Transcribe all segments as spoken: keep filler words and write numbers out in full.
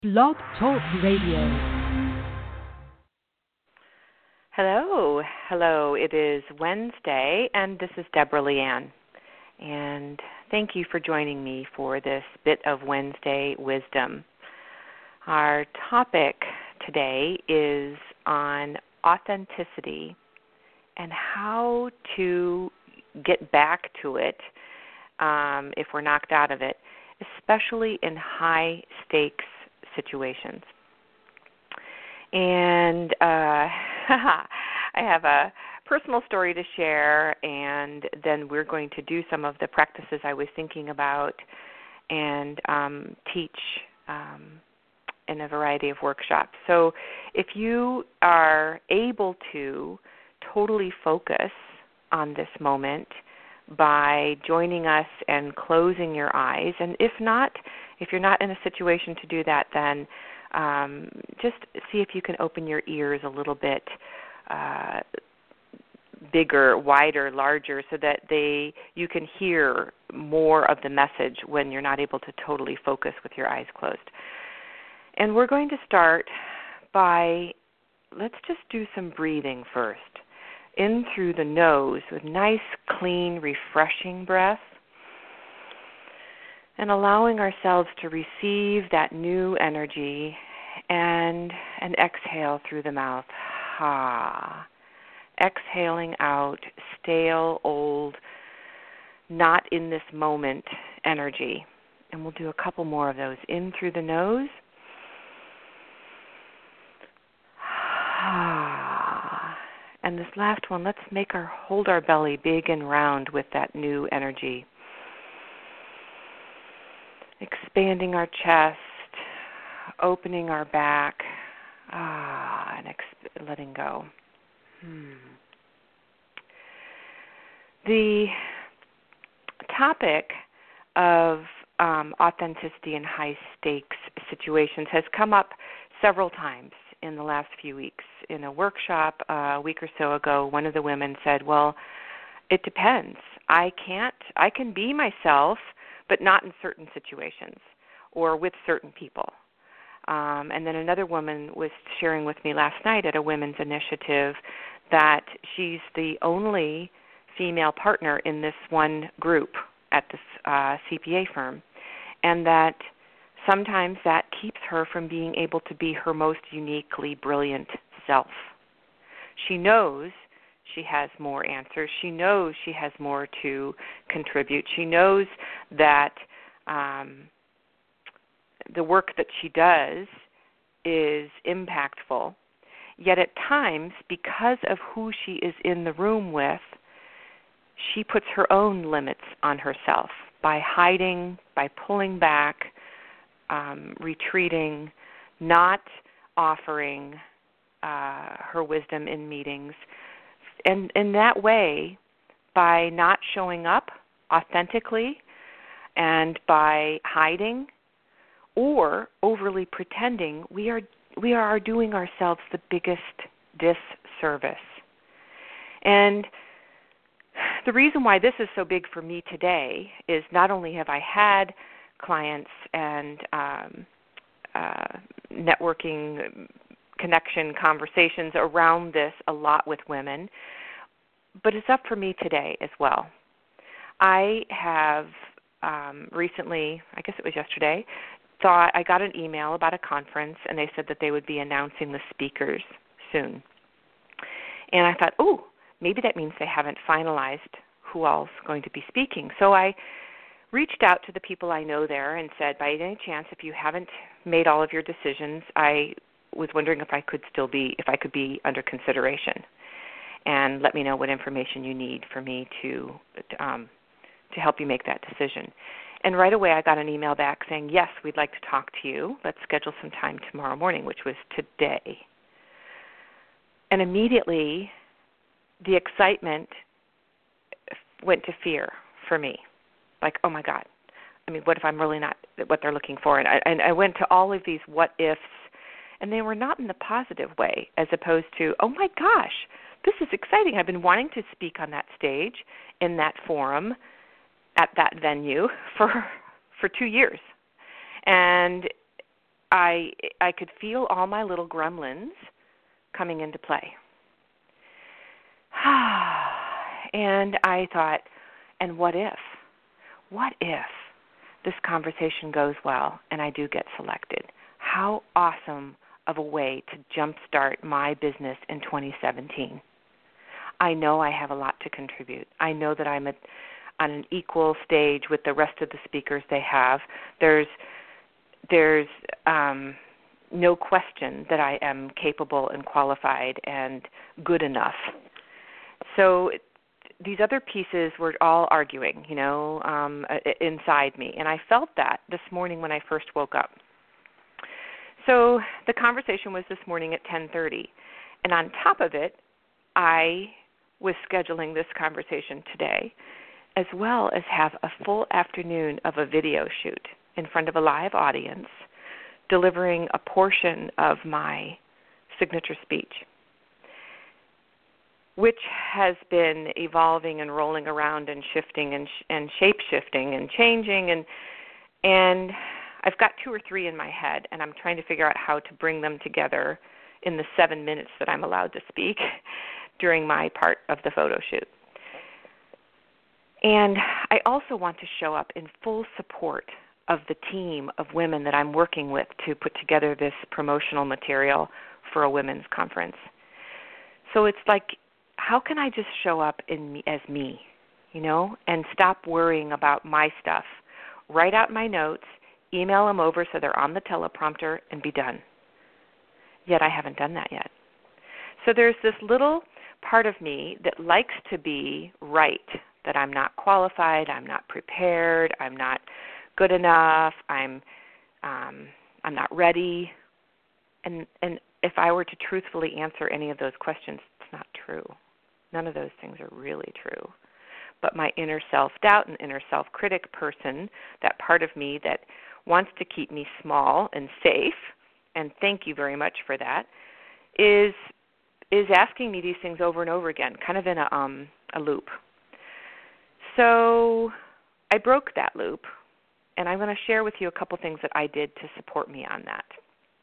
Blog Talk Radio. Hello, hello. It is Wednesday, and this is Deborah Leanne. And thank you for joining me for this bit of Wednesday wisdom. Our topic today is on authenticity and how to get back to it um, if we're knocked out of it, especially in high-stakes situations. And uh, I have a personal story to share, and then we're going to do some of the practices I was thinking about and um, teach um, in a variety of workshops. So if you are able to totally focus on this moment by joining us and closing your eyes, and if not, if you're not in a situation to do that, then um, just see if you can open your ears a little bit uh, bigger, wider, larger, so that they you can hear more of the message when you're not able to totally focus with your eyes closed. And we're going to start by, let's just do some breathing first. In through the nose with nice, clean, refreshing breath, and allowing ourselves to receive that new energy, and an exhale through the mouth. Ha. Exhaling out stale, old, not in this moment energy. And we'll do a couple more of those. In through the nose. Ha. And this last one, let's make our hold our belly big and round with that new energy. Expanding our chest, opening our back, ah, and ex- letting go. Hmm. The topic of um, authenticity in high-stakes situations has come up several times in the last few weeks. In a workshop uh, a week or so ago, one of the women said, well, it depends. I can't, I can be myself, but not in certain situations or with certain people. Um, and then another woman was sharing with me last night at a women's initiative that she's the only female partner in this one group at this uh, C P A firm, and that sometimes that keeps her from being able to be her most uniquely brilliant self. She knows she has more answers. She knows she has more to contribute. She knows that um, the work that she does is impactful. Yet at times, because of who she is in the room with, she puts her own limits on herself by hiding, by pulling back, um, retreating, not offering uh, her wisdom in meetings. And in that way, by not showing up authentically and by hiding or overly pretending, we are we are doing ourselves the biggest disservice. And the reason why this is so big for me today is not only have I had clients and um, uh, networking connection conversations around this a lot with women, but it's up for me today as well. I have um, recently, I guess it was yesterday, thought I got an email about a conference, and they said that they would be announcing the speakers soon. And I thought, oh, maybe that means they haven't finalized who all's going to be speaking. So I reached out to the people I know there and said, by any chance, if you haven't made all of your decisions, I was wondering if I could still be, if I could be under consideration, and let me know what information you need for me to um, to help you make that decision. And right away I got an email back saying, yes, we'd like to talk to you. Let's schedule some time tomorrow morning, which was today. And immediately the excitement went to fear for me. Like, oh my God, I mean, what if I'm really not what they're looking for? And I, and I went to all of these what ifs, and they were not in the positive way, as opposed to, oh my gosh, this is exciting. I've been wanting to speak on that stage, in that forum, at that venue for for two years. And I I could feel all my little gremlins coming into play. And I thought, and what if? What if this conversation goes well and I do get selected? How awesome of a way to jumpstart my business in twenty seventeen. I know I have a lot to contribute. I know that I'm at, on an equal stage with the rest of the speakers they have. There's there's um, no question that I am capable and qualified and good enough. So these other pieces were all arguing, you know, um, inside me, and I felt that this morning when I first woke up. So the conversation was this morning at ten thirty, and on top of it, I was scheduling this conversation today, as well as have a full afternoon of a video shoot in front of a live audience, delivering a portion of my signature speech, which has been evolving and rolling around and shifting and, sh- and shape-shifting and changing, and and I've got two or three in my head, and I'm trying to figure out how to bring them together in the seven minutes that I'm allowed to speak during my part of the photo shoot. And I also want to show up in full support of the team of women that I'm working with to put together this promotional material for a women's conference. So it's like, how can I just show up in me, as me, you know, and stop worrying about my stuff, write out my notes, email them over so they're on the teleprompter, and be done. Yet I haven't done that yet. So there's this little part of me that likes to be right, that I'm not qualified, I'm not prepared, I'm not good enough, I'm um, I'm not ready. And and if I were to truthfully answer any of those questions, it's not true. None of those things are really true. But my inner self-doubt and inner self-critic person, that part of me that wants to keep me small and safe, and thank you very much for that, is is asking me these things over and over again, kind of in a um a loop. So I broke that loop, and I'm going to share with you a couple things that I did to support me on that.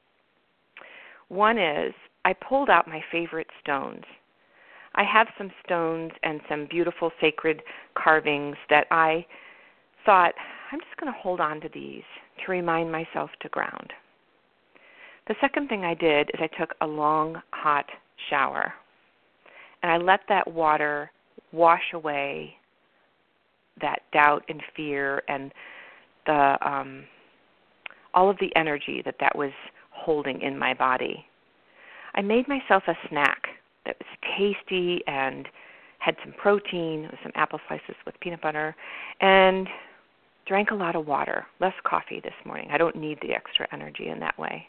One is I pulled out my favorite stones. I have some stones and some beautiful sacred carvings that I thought, I'm just going to hold on to these to remind myself to ground. The second thing I did is I took a long, hot shower, and I let that water wash away that doubt and fear and the um, all of the energy that that was holding in my body. I made myself a snack that was tasty and had some protein, some apple slices with peanut butter, and drank a lot of water, less coffee this morning. I don't need the extra energy in that way.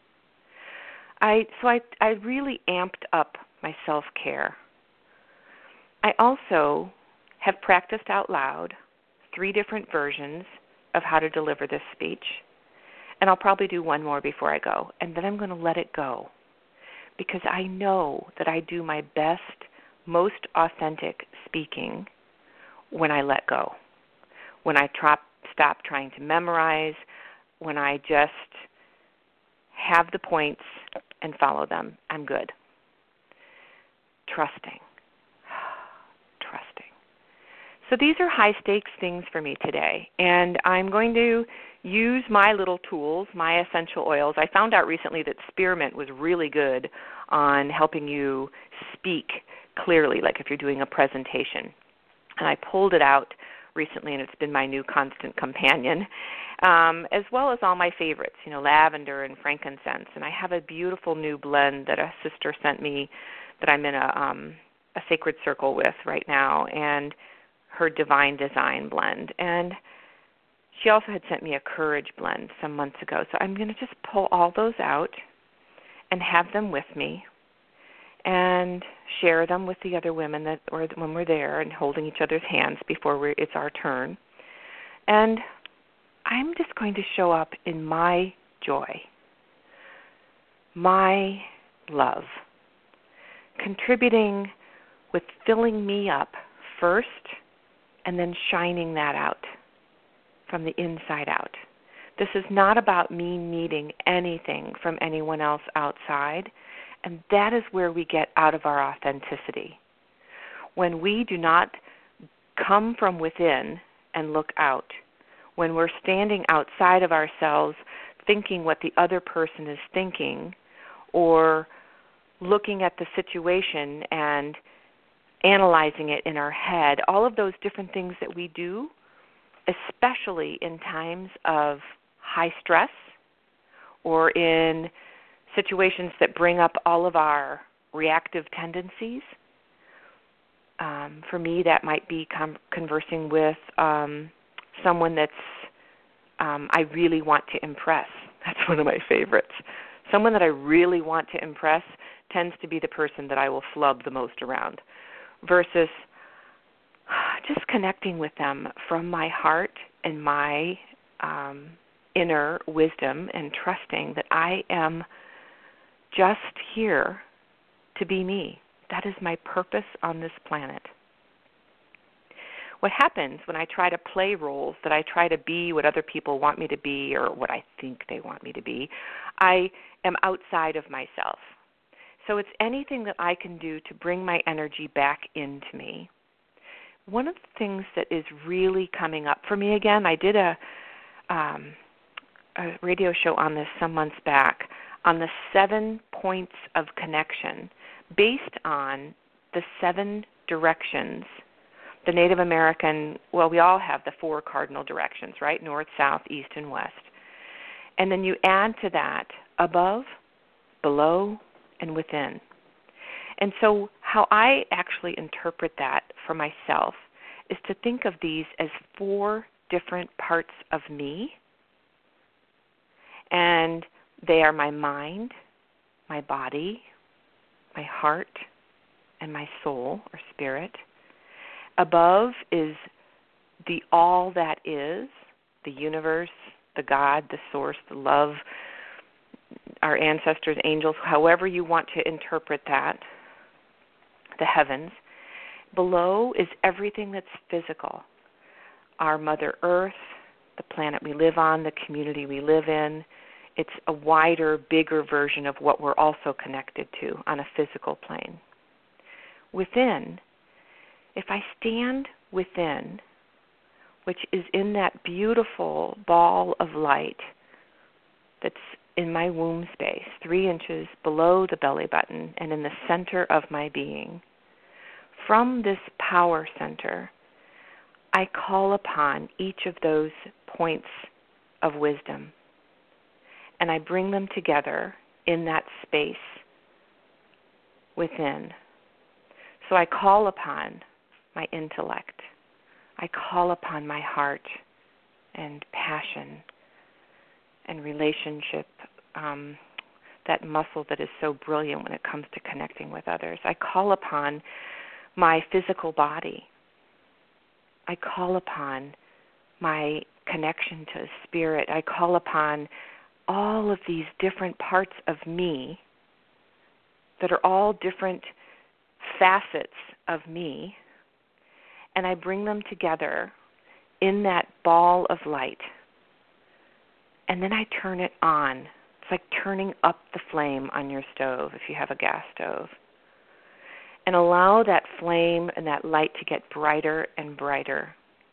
I so I, I really amped up my self-care. I also have practiced out loud three different versions of how to deliver this speech, and I'll probably do one more before I go, and then I'm going to let it go, because I know that I do my best, most authentic speaking when I let go, when I trop, stop trying to memorize, when I just have the points and follow them. I'm good. Trusting. Trusting. So these are high-stakes things for me today, and I'm going to use my little tools, my essential oils. I found out recently that spearmint was really good on helping you speak clearly, like if you're doing a presentation. And I pulled it out recently, and it's been my new constant companion, um, as well as all my favorites, you know, lavender and frankincense. And I have a beautiful new blend that a sister sent me that I'm in a, um, a sacred circle with right now, and her Divine Design blend. And she also had sent me a Courage blend some months ago. So I'm going to just pull all those out and have them with me and share them with the other women that, or when we're there and holding each other's hands before we're, it's our turn. And I'm just going to show up in my joy, my love, contributing with filling me up first and then shining that out from the inside out. This is not about me needing anything from anyone else outside, and that is where we get out of our authenticity. When we do not come from within and look out, when we're standing outside of ourselves thinking what the other person is thinking, or looking at the situation and analyzing it in our head, all of those different things that we do, especially in times of high stress or in situations that bring up all of our reactive tendencies. Um, for me, that might be com- conversing with um, someone that's um, I really want to impress. That's one of my favorites. Someone that I really want to impress tends to be the person that I will flub the most around, versus just connecting with them from my heart and my um, inner wisdom, and trusting that I am just here to be me. That is my purpose on this planet. What happens when I try to play roles, that I try to be what other people want me to be or what I think they want me to be, I am outside of myself. So it's anything that I can do to bring my energy back into me. One of the things that is really coming up for me, again, I did a, um, a radio show on this some months back, on the seven points of connection, based on the seven directions. The Native American, well, we all have the four cardinal directions, right? North, south, east, and west. And then you add to that above, below, and within. And so how I actually interpret that for myself is to think of these as four different parts of me. And they are my mind, my body, my heart, and my soul or spirit. Above is the all that is, the universe, the God, the source, the love, our ancestors, angels, however you want to interpret that, the heavens. Below is everything that's physical, our Mother Earth, the planet we live on, the community we live in. It's a wider, bigger version of what we're also connected to on a physical plane. Within, if I stand within, which is in that beautiful ball of light that's in my womb space, three inches below the belly button and in the center of my being, from this power center, I call upon each of those points of wisdom, and I bring them together in that space within. So I call upon my intellect. I call upon my heart and passion and relationship, um, that muscle that is so brilliant when it comes to connecting with others. I call upon my physical body. I call upon my connection to spirit. I call upon all of these different parts of me that are all different facets of me, and I bring them together in that ball of light. And then I turn it on. It's like turning up the flame on your stove if you have a gas stove. And allow that flame and that light to get brighter and brighter.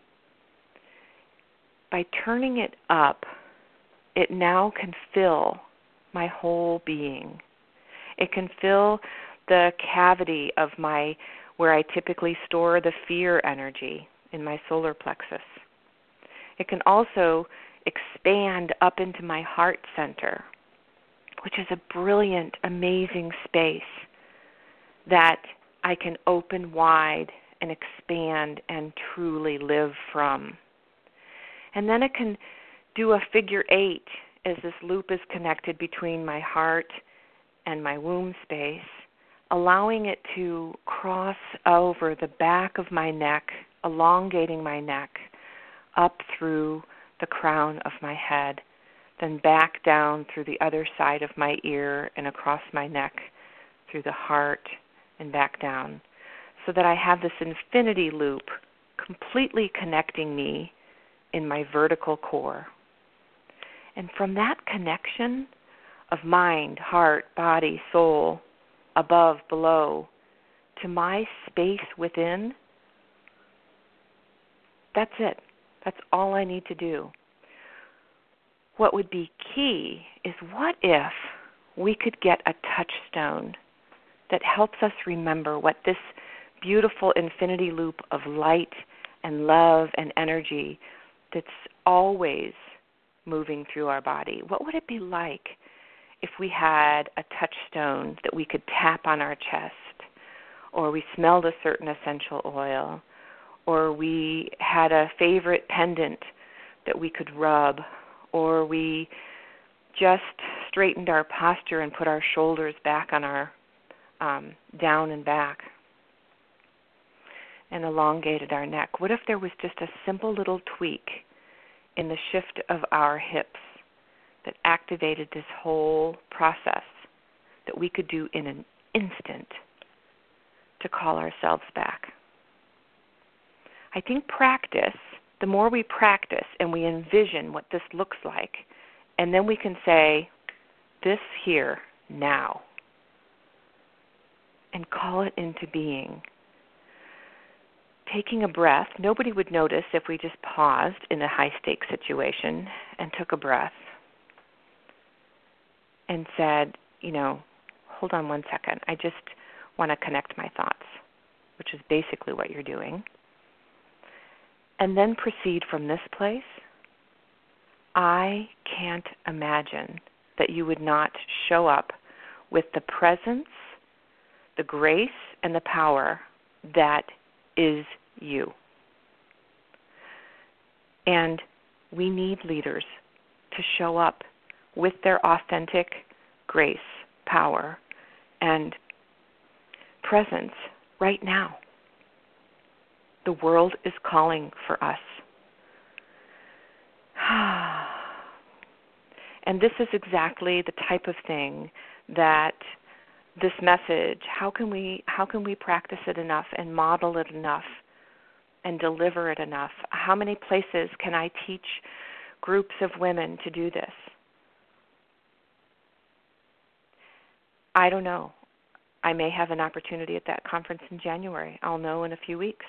By turning it up, it now can fill my whole being. It can fill the cavity of my, where I typically store the fear energy in my solar plexus. It can also expand up into my heart center, which is a brilliant, amazing space that I can open wide and expand and truly live from. And then it can do a figure eight as this loop is connected between my heart and my womb space, allowing it to cross over the back of my neck, elongating my neck up through the crown of my head, then back down through the other side of my ear and across my neck through the heart and back down, so that I have this infinity loop completely connecting me in my vertical core. And from that connection of mind, heart, body, soul, above, below, to my space within, that's it. That's all I need to do. What would be key is, what if we could get a touchstone that helps us remember what this beautiful infinity loop of light and love and energy that's always moving through our body, what would it be like if we had a touchstone that we could tap on our chest, or we smelled a certain essential oil, or we had a favorite pendant that we could rub, or we just straightened our posture and put our shoulders back on our, um, down and back, and elongated our neck? What if there was just a simple little tweak in the shift of our hips that activated this whole process that we could do in an instant to call ourselves back? I think practice, the more we practice and we envision what this looks like, and then we can say, this here, now, and call it into being. Taking a breath, nobody would notice if we just paused in a high-stakes situation and took a breath and said, you know, hold on one second, I just want to connect my thoughts, which is basically what you're doing. And then proceed from this place. I can't imagine that you would not show up with the presence, the grace, and the power that is you. And we need leaders to show up with their authentic grace, power, and presence right now. The world is calling for us. And this is exactly the type of thing that this message, how can we how can we practice it enough and model it enough and deliver it enough? How many places can I teach groups of women to do this? I don't know. I may have an opportunity at that conference in January. I'll know in a few weeks.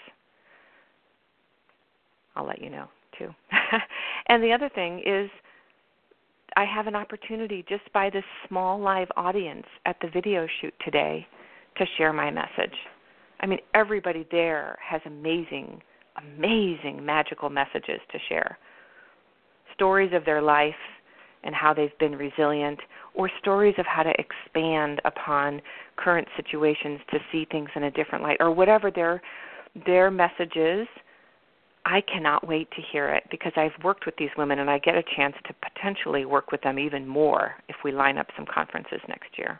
I'll let you know, too. And the other thing is, I have an opportunity just by this small live audience at the video shoot today to share my message. I mean, everybody there has amazing, amazing, magical messages to share. Stories of their life and how they've been resilient, or stories of how to expand upon current situations to see things in a different light, or whatever their their message is. I cannot wait to hear it, because I've worked with these women and I get a chance to potentially work with them even more if we line up some conferences next year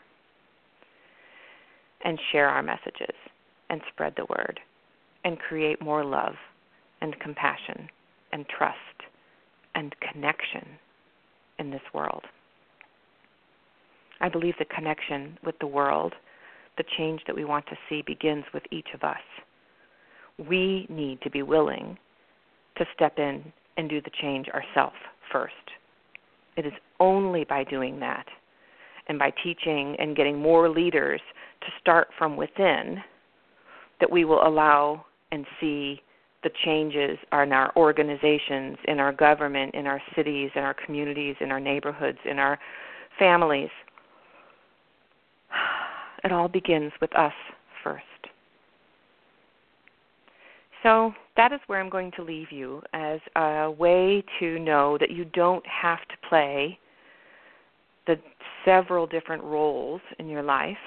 and share our messages and spread the word and create more love and compassion and trust and connection in this world. I believe the connection with the world, the change that we want to see, begins with each of us. We need to be willing to step in and do the change ourselves first. It is only by doing that and by teaching and getting more leaders to start from within that we will allow and see the changes in our organizations, in our government, in our cities, in our communities, in our neighborhoods, in our families. It all begins with us first. So that is where I'm going to leave you, as a way to know that you don't have to play the several different roles in your life.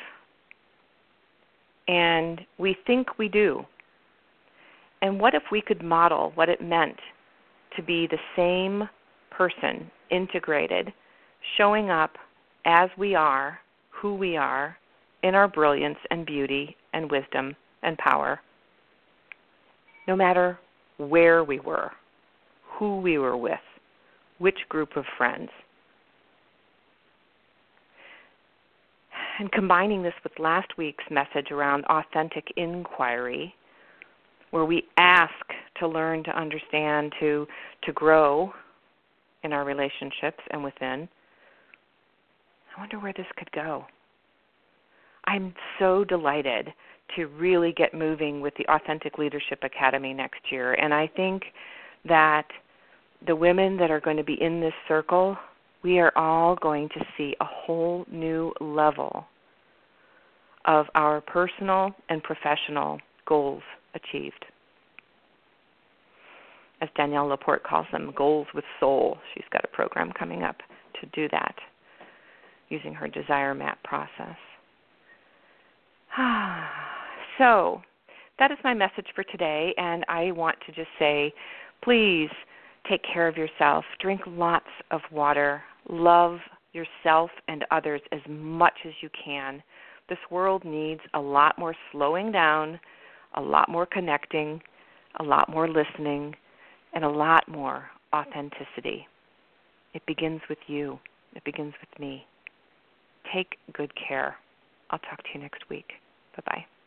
And we think we do. And what if we could model what it meant to be the same person, integrated, showing up as we are, who we are, in our brilliance and beauty and wisdom and power, no matter where we were, who we were with, which group of friends. And combining this with last week's message around authentic inquiry, where we ask to learn, to understand, to, to grow, in our relationships and within. I wonder where this could go. I'm so delighted to really get moving with the Authentic Leadership Academy next year. And I think that the women that are going to be in this circle, we are all going to see a whole new level of our personal and professional goals achieved. As Danielle Laporte calls them, goals with soul. She's got a program coming up to do that using her desire map process. So that is my message for today, and I want to just say, please take care of yourself. Drink lots of water. Love yourself and others as much as you can. This world needs a lot more slowing down, a lot more connecting, a lot more listening, and a lot more authenticity. It begins with you. It begins with me. Take good care. I'll talk to you next week. Bye-bye.